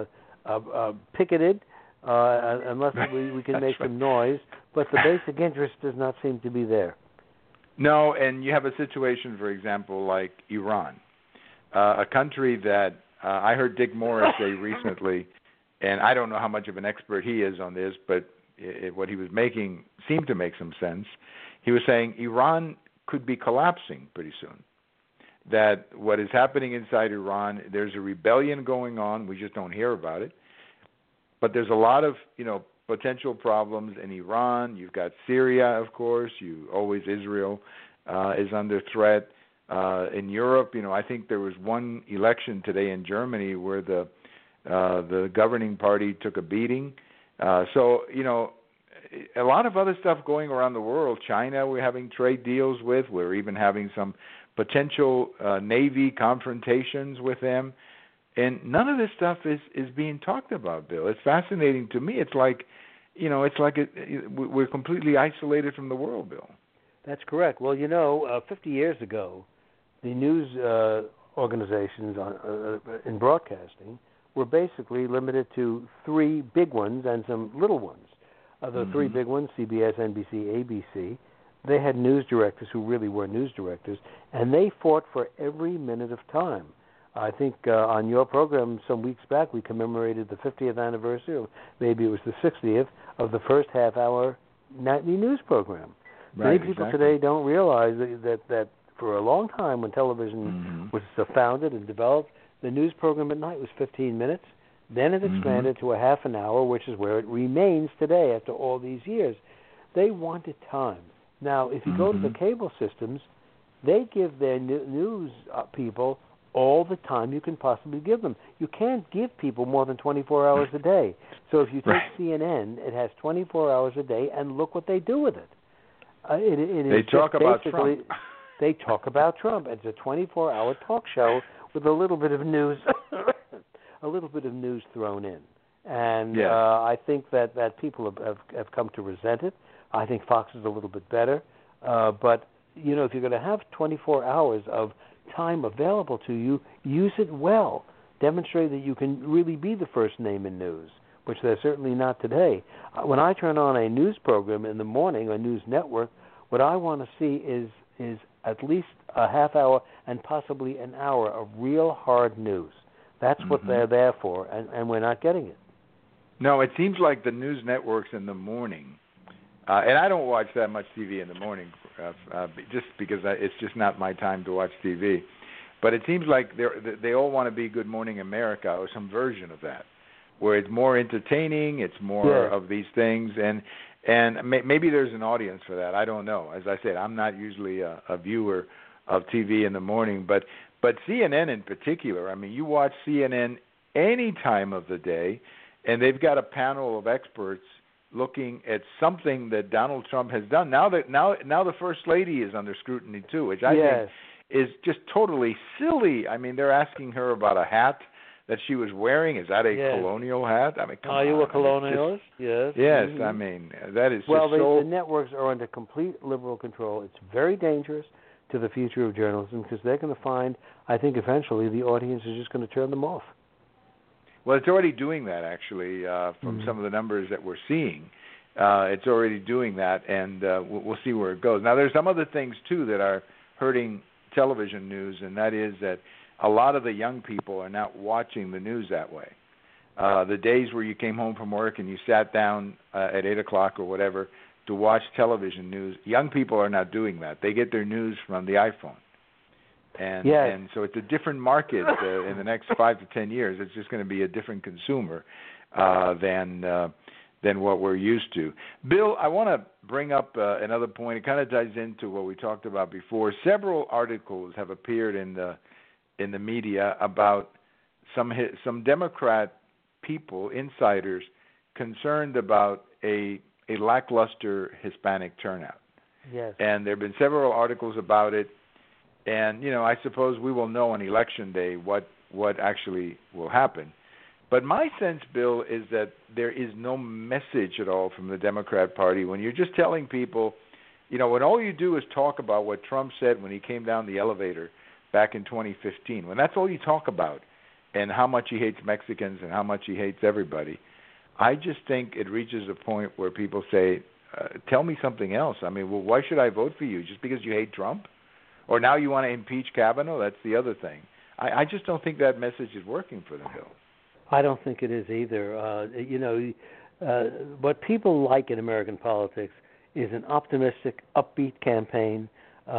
S3: picketed, unless we can make some noise. But the basic interest does not seem to be there.
S2: No, and you have a situation, for example, like Iran, a country that I heard Dick Morris say recently, and I don't know how much of an expert he is on this, but what he was making seemed to make some sense. He was saying Iran could be collapsing pretty soon. That what is happening inside Iran, there's a rebellion going on. We just don't hear about it. But there's a lot of, potential problems in Iran. You've got Syria, of course. Israel is under threat. In Europe, I think there was one election today in Germany where the governing party took a beating. So a lot of other stuff going around the world. China, we're having trade deals with. We're even having some potential Navy confrontations with them. And none of this stuff is being talked about, Bill. It's fascinating to me. It's like, we're completely isolated from the world, Bill.
S3: That's correct. Well, 50 years ago, the news organizations in broadcasting were basically limited to three big ones and some little ones. The three big ones, CBS, NBC, ABC, they had news directors who really were news directors, and they fought for every minute of time. I think on your program some weeks back we commemorated the 50th anniversary, or maybe it was the 60th, of the first half-hour nightly news program.
S2: Right,
S3: Many people today don't realize that for a long time when television was founded and developed, the news program at night was 15 minutes. Then it expanded to a half an hour, which is where it remains today after all these years. They wanted time. Now, if you go to the cable systems, they give their news people all the time you can possibly give them. You can't give people more than 24 hours a day. So if you take CNN, it has 24 hours a day, and look what they do with it.
S2: They talk about Trump.
S3: They talk about Trump. It's a 24-hour talk show with a little bit of news, thrown in. And I think that people have come to resent it. I think Fox is a little bit better. But, if you're going to have 24 hours of time available to you, use it well. Demonstrate that you can really be the first name in news, which they're certainly not today. When I turn on a news program in the morning, a news network, what I want to see is at least a half hour and possibly an hour of real hard news. That's what they're there for, and we're not getting it.
S2: No, it seems like the news networks in the morning, and I don't watch that much TV in the morning, just because it's just not my time to watch TV. But it seems like they all want to be Good Morning America or some version of that, where it's more entertaining, it's more of these things, and maybe there's an audience for that. I don't know. As I said, I'm not usually a viewer of TV in the morning, but CNN in particular. I mean, you watch CNN any time of the day, and they've got a panel of experts looking at something that Donald Trump has done. Now the First Lady is under scrutiny too, which I think is just totally silly. I mean, they're asking her about a hat that she was wearing. Is that a colonial hat? I mean, come on.
S3: Are you a colonialist?
S2: Yes.
S3: Mm-hmm.
S2: I mean, that is
S3: well,
S2: just so...
S3: the networks are under complete liberal control. It's very dangerous to the future of journalism because they're going to find, I think eventually, the audience is just going to turn them off.
S2: Well, it's already doing that, actually, from some of the numbers that we're seeing. It's already doing that, and we'll see where it goes. Now, there's some other things, too, that are hurting television news, and that is that a lot of the young people are not watching the news that way. The days where you came home from work and you sat down at 8 o'clock or whatever to watch television news, young people are not doing that. They get their news from the iPhone. And so it's a different market in the next 5 to 10 years. It's just going to be a different consumer than what we're used to. Bill, I want to bring up another point. It kind of ties into what we talked about before. Several articles have appeared in the media about some Democrat people, insiders, concerned about a lackluster Hispanic turnout.
S3: Yes.
S2: And there have been several articles about it. And, I suppose we will know on Election Day what actually will happen. But my sense, Bill, is that there is no message at all from the Democrat Party when you're just telling people, when all you do is talk about what Trump said when he came down the elevator back in 2015, when that's all you talk about and how much he hates Mexicans and how much he hates everybody, I just think it reaches a point where people say, tell me something else. I mean, well, why should I vote for you? Just because you hate Trump? Or now you want to impeach Kavanaugh? That's the other thing. I just don't think that message is working for them, Bill.
S3: I don't think it is either. What people like in American politics is an optimistic, upbeat campaign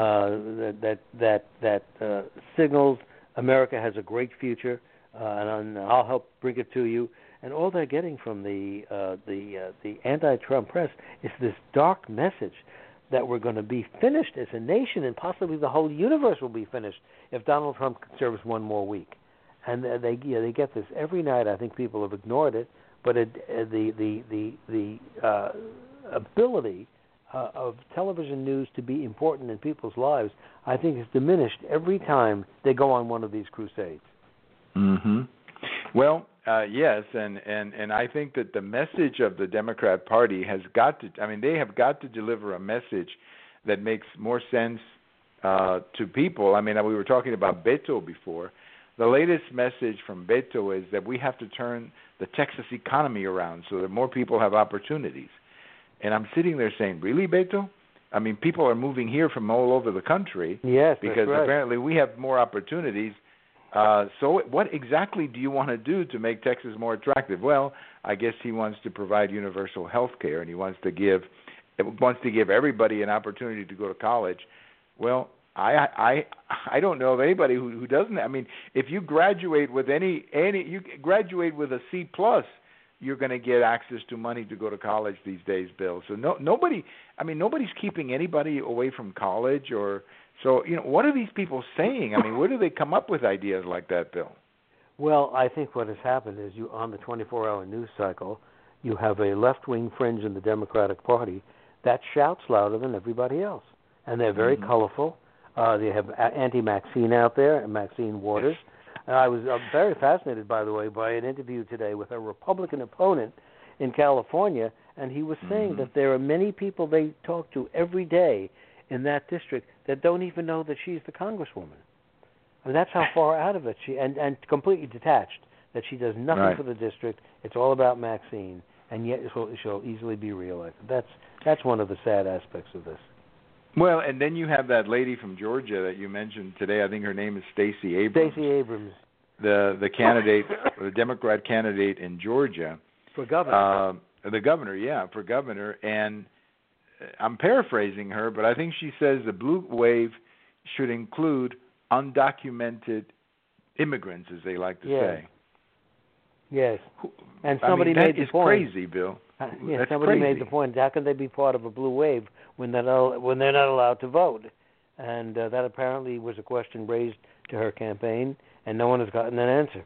S3: that signals America has a great future, and I'll help bring it to you. And all they're getting from the anti-Trump press is this dark message that we're going to be finished as a nation, and possibly the whole universe will be finished if Donald Trump serves one more week. And they get this every night. I think people have ignored it, but the ability of television news to be important in people's lives, I think, is diminished every time they go on one of these crusades.
S2: Mm-hmm. Well, yes, and I think that the message of the Democrat Party has got to, they have got to deliver a message that makes more sense to people. We were talking about Beto before. The latest message from Beto is that we have to turn the Texas economy around so that more people have opportunities. And I'm sitting there saying, really, Beto? People are moving here from all over the country because apparently we have more opportunities. So what exactly do you want to do to make Texas more attractive? Well, I guess he wants to provide universal health care, and he wants to give everybody an opportunity to go to college. Well, I don't know of anybody who doesn't. If you graduate with you graduate with a C+, you're going to get access to money to go to college these days, Bill. So nobody's keeping anybody away from college or. So, what are these people saying? Where do they come up with ideas like that, Bill?
S3: Well, I think what has happened is on the 24-hour news cycle, you have a left-wing fringe in the Democratic Party that shouts louder than everybody else. And they're very colorful. They have anti-Maxine out there, and Maxine Waters. And I was very fascinated, by the way, by an interview today with a Republican opponent in California, and he was saying that there are many people they talk to every day in that district that don't even know that she's the congresswoman. That's how far out of it she and completely detached, that she does nothing for the district. It's all about Maxine, and yet she'll easily be reelected. That's one of the sad aspects of this.
S2: Well, and then you have that lady from Georgia that you mentioned today. I think her name is Stacey Abrams.
S3: Stacey Abrams,
S2: the candidate, the Democrat candidate in Georgia
S3: for governor.
S2: The governor, for governor, and I'm paraphrasing her, but I think she says the blue wave should include undocumented immigrants, as they like to say.
S3: Yes. And somebody
S2: that
S3: made the
S2: is
S3: point.
S2: crazy, Bill. That's
S3: somebody
S2: crazy.
S3: made the point. How can they be part of a blue wave when they're not allowed to vote? And that apparently was a question raised to her campaign, and no one has gotten an answer.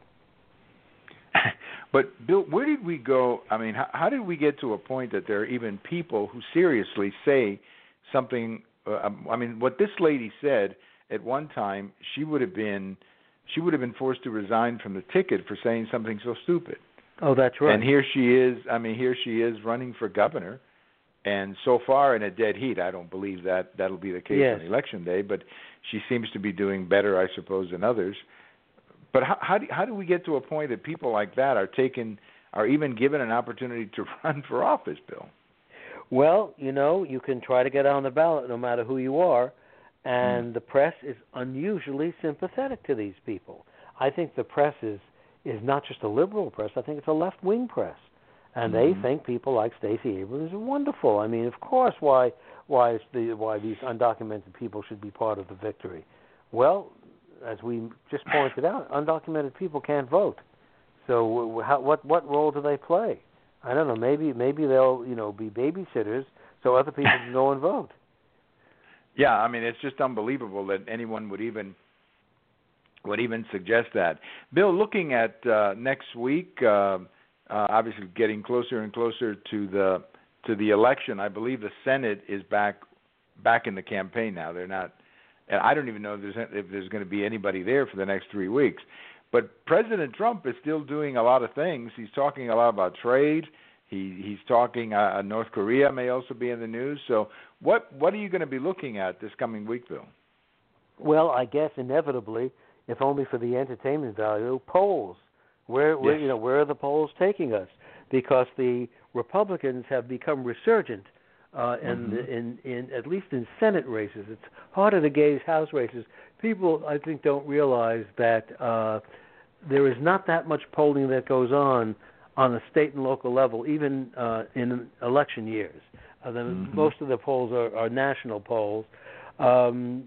S2: But, Bill, where did we go? I mean, how did we get to a point that there are even people who seriously say something? I mean, what this lady said at one time, she would have been forced to resign from the ticket for saying something so stupid.
S3: Oh, that's right.
S2: And here she is. I mean, here she is running for governor, and so far in a dead heat. I don't believe that'll be the case on Election Day, but she seems to be doing better, I suppose, than others. But how do we get to a point that people like that are even given an opportunity to run for office, Bill?
S3: Well, you can try to get on the ballot no matter who you are, and the press is unusually sympathetic to these people. I think the press is not just a liberal press. I think it's a left-wing press, and they think people like Stacey Abrams are wonderful. I mean, of course, why these undocumented people should be part of the victory? Well, as we just pointed out, undocumented people can't vote. So what role do they play? I don't know. Maybe they'll be babysitters so other people can go and vote.
S2: Yeah, I mean, it's just unbelievable that anyone would even suggest that. Bill, looking at next week, obviously getting closer and closer to the election, I believe the Senate is back in the campaign now. They're not. And I don't even know if there's going to be anybody there for the next 3 weeks. But President Trump is still doing a lot of things. He's talking a lot about trade. He's talking. North Korea may also be in the news. So what are you going to be looking at this coming week, Bill?
S3: Well, I guess inevitably, if only for the entertainment value, polls. Where are the polls taking us? Because the Republicans have become resurgent. In at least in Senate races. It's harder to gauge House races. People, I think, don't realize that there is not that much polling that goes on the state and local level, even in election years. Most of the polls are national polls. In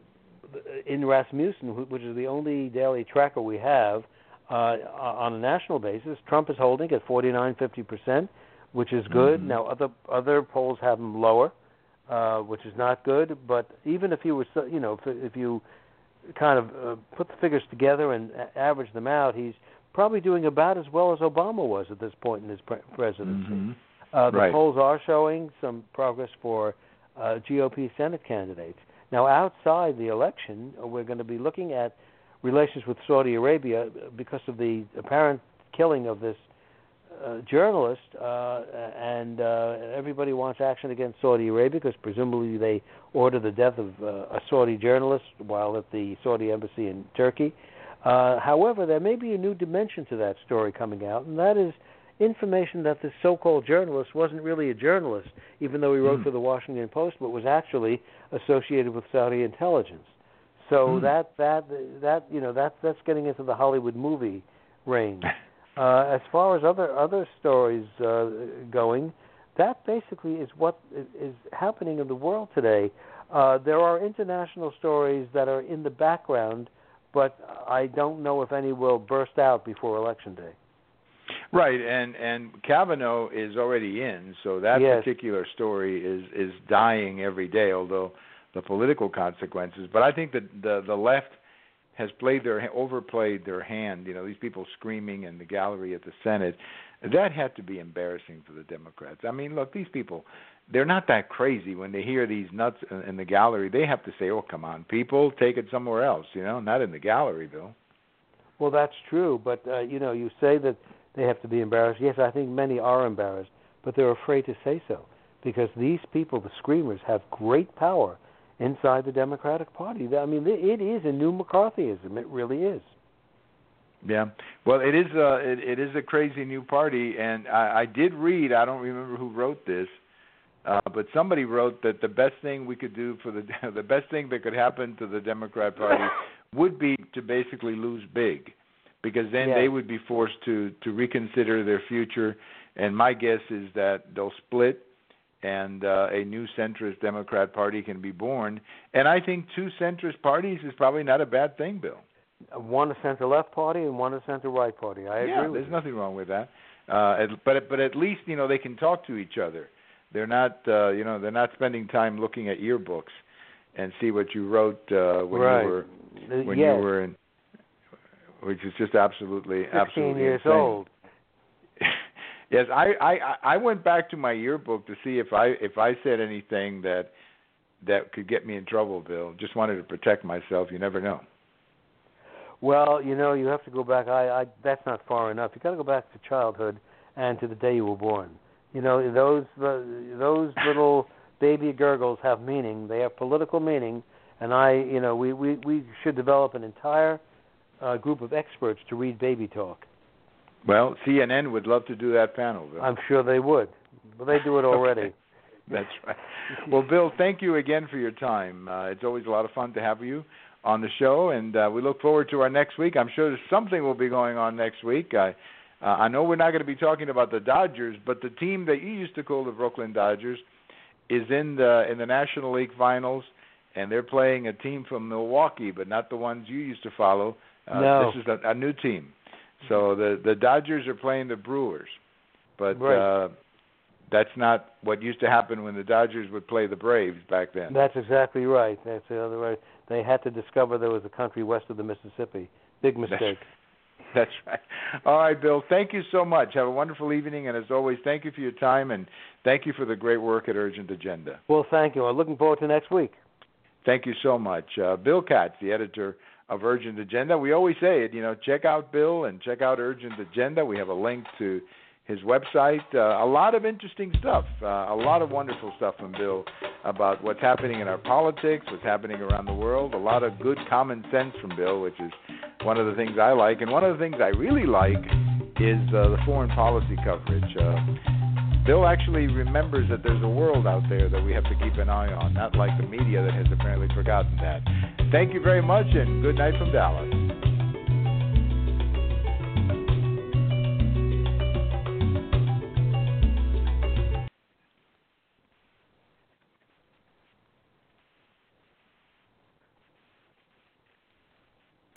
S3: Rasmussen, which is the only daily tracker we have on a national basis, Trump is holding at 49-50%. Which is good. Now, other polls have him lower, which is not good. But even if you were, if you kind of put the figures together and average them out, he's probably doing about as well as Obama was at this point in his presidency. The polls are showing some progress for GOP Senate candidates. Now, outside the election, we're going to be looking at relations with Saudi Arabia because of the apparent killing of this journalist, and everybody wants action against Saudi Arabia because presumably they ordered the death of a Saudi journalist while at the Saudi embassy in Turkey. However, there may be a new dimension to that story coming out, and that is information that this so-called journalist wasn't really a journalist, even though he wrote for the Washington Post, but was actually associated with Saudi intelligence. So that's getting into the Hollywood movie range. As far as other stories going, that basically is what is happening in the world today. There are international stories that are in the background, but I don't know if any will burst out before Election Day.
S2: Right, and Kavanaugh is already in, so that particular story is dying every day, although the political consequences. But I think that the left has overplayed their hand. These people screaming in the gallery at the Senate, that had to be embarrassing for the Democrats. I mean, look, these people, they're not that crazy. When they hear these nuts in the gallery, they have to say, oh, come on, people, take it somewhere else, not in the gallery, Bill.
S3: Well, that's true, but, you say that they have to be embarrassed. Yes, I think many are embarrassed, but they're afraid to say so because these people, the screamers, have great power inside the Democratic Party. I mean, it is a new McCarthyism. It really is.
S2: Yeah. Well, it is a crazy new party, and I did read, I don't remember who wrote this, but somebody wrote that the best thing we could do the best thing that could happen to the Democrat Party would be to basically lose big, because then they would be forced to reconsider their future, and my guess is that they'll split, and a new centrist Democrat Party can be born. And I think two centrist parties is probably not a bad thing, Bill.
S3: One a center-left party and one a center-right party. I agree with
S2: there's
S3: you.
S2: nothing wrong with that. But at least they can talk to each other. They're not they're not spending time looking at yearbooks and see what you wrote when you were in, which is just absolutely
S3: 16 years
S2: insane.
S3: old.
S2: Yes, I went back to my yearbook to see if I said anything that could get me in trouble, Bill. Just wanted to protect myself. You never know.
S3: Well, you have to go back. That's not far enough. You got to go back to childhood and to the day you were born. Those little baby gurgles have meaning. They have political meaning, and we should develop an entire group of experts to read baby talk.
S2: Well, CNN would love to do that panel, Bill.
S3: I'm sure they would. But they do it already.
S2: Okay. That's right. Well, Bill, thank you again for your time. It's always a lot of fun to have you on the show, and we look forward to our next week. I'm sure something will be going on next week. I know we're not going to be talking about the Dodgers, but the team that you used to call the Brooklyn Dodgers is in the National League Finals, and they're playing a team from Milwaukee, but not the ones you used to follow.
S3: No.
S2: This is a new team. So the Dodgers are playing the Brewers, but
S3: right.
S2: That's not what used to happen when the Dodgers would play the Braves back then.
S3: That's exactly right. That's the other way. They had to discover there was a country west of the Mississippi. Big mistake.
S2: That's right. All right, Bill, thank you so much. Have a wonderful evening, and as always, thank you for your time, and thank you for the great work at Urgent Agenda.
S3: Well, thank you. I'm looking forward to next week.
S2: Thank you so much. Bill Katz, the editor of Urgent Agenda. We always say it, check out Bill and check out Urgent Agenda. We have a link to his website. A lot of interesting stuff, a lot of wonderful stuff from Bill about what's happening in our politics, what's happening around the world, a lot of good common sense from Bill, which is one of the things I like. And one of the things I really like is the foreign policy coverage. Bill actually remembers that there's a world out there that we have to keep an eye on, not like the media that has apparently forgotten that. Thank you very much, and good night from Dallas.